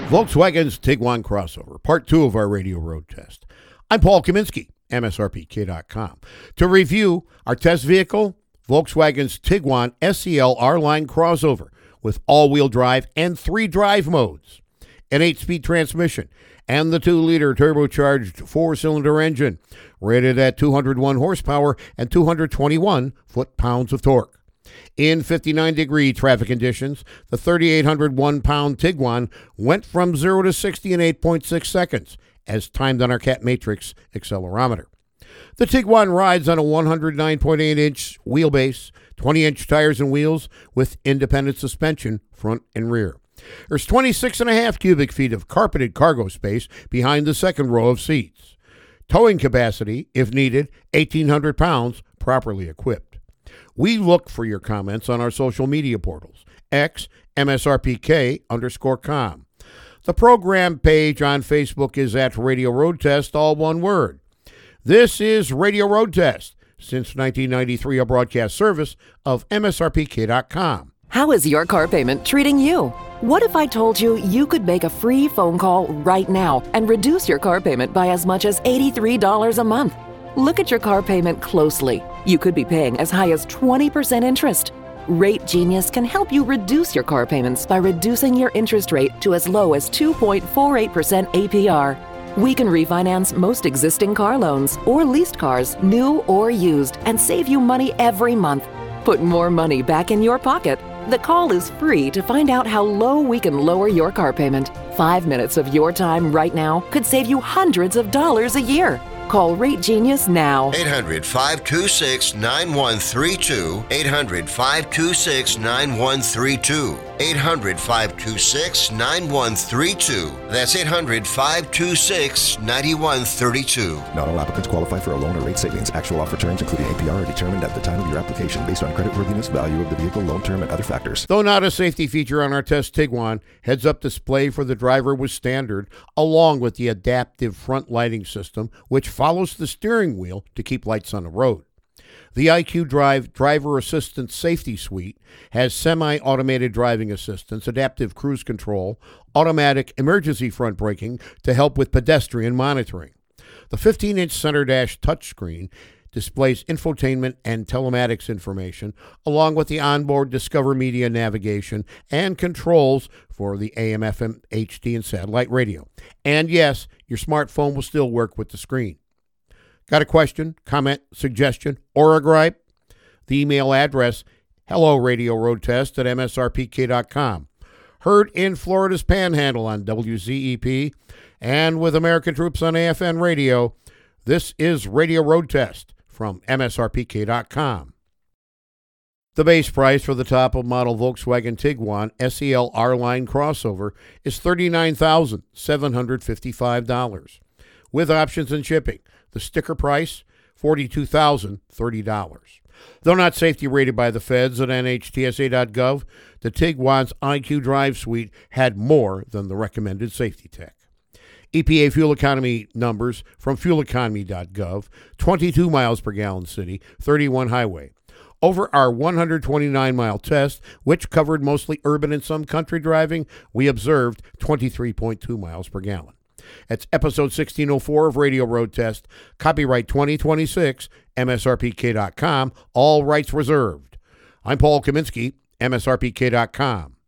Volkswagen's Tiguan crossover, part 2 of our radio road test. I'm Paul Kaminsky, MSRPK.com. To review our test vehicle, Volkswagen's Tiguan SEL R-Line crossover with all-wheel drive and 3 drive modes, an 8-speed transmission, and the 2-liter turbocharged 4-cylinder engine, rated at 201 horsepower and 221 foot-pounds of torque. In 59-degree traffic conditions, the 3,801-pound Tiguan went from 0 to 60 in 8.6 seconds, as timed on our Cat Matrix accelerometer. The Tiguan rides on a 109.8-inch wheelbase, 20-inch tires and wheels with independent suspension front and rear. There's 26.5 cubic feet of carpeted cargo space behind the second row of seats. Towing capacity, if needed, 1,800 pounds, properly equipped. We look for your comments on our social media portals, X, MSRPK_com. The program page on Facebook is at Radio Road Test, all one word. This is Radio Road Test, since 1993, a broadcast service of MSRPK.com. How is your car payment treating you? What if I told you you could make a free phone call right now and reduce your car payment by as much as $83 a month? Look at your car payment closely. You could be paying as high as 20% interest. Rate Genius can help you reduce your car payments by reducing your interest rate to as low as 2.48% APR. We can refinance most existing car loans or leased cars, new or used, and save you money every month. Put more money back in your pocket. The call is free to find out how low we can lower your car payment. 5 minutes of your time right now could save you hundreds of dollars a year. Call Rate Genius now. 800-526-9132. 800-526-9132. 800-526-9132. That's 800-526-9132. Not all applicants qualify for a loan or rate savings. Actual offer terms, including APR, are determined at the time of your application based on creditworthiness, value of the vehicle, loan term, and other factors. Though not a safety feature on our test Tiguan, heads-up display for the driver was standard, along with the adaptive front lighting system, which follows the steering wheel to keep lights on the road. The IQ Drive Driver Assistance Safety Suite has semi-automated driving assistance, adaptive cruise control, automatic emergency front braking to help with pedestrian monitoring. The 15-inch center dash touchscreen displays infotainment and telematics information, along with the onboard Discover Media navigation and controls for the AM, FM, HD, and satellite radio. And yes, your smartphone will still work with the screen. Got a question, comment, suggestion, or a gripe? The email address, hello-radio-road-test@msrpk.com. Heard in Florida's Panhandle on WZEP and with American troops on AFN radio, this is Radio Road Test from MSRPK.com. The base price for the top-of-model Volkswagen Tiguan SEL R-Line crossover is $39,755. With options and shipping. The sticker price, $42,030. Though not safety rated by the feds at NHTSA.gov, the Tiguan's IQ Drive Suite had more than the recommended safety tech. EPA fuel economy numbers from fueleconomy.gov, 22 miles per gallon city, 31 highway. Over our 129-mile test, which covered mostly urban and some country driving, we observed 23.2 miles per gallon. That's episode 1604 of Radio Road Test, copyright 2026, MSRPK.com, all rights reserved. I'm Paul Kaminsky, MSRPK.com.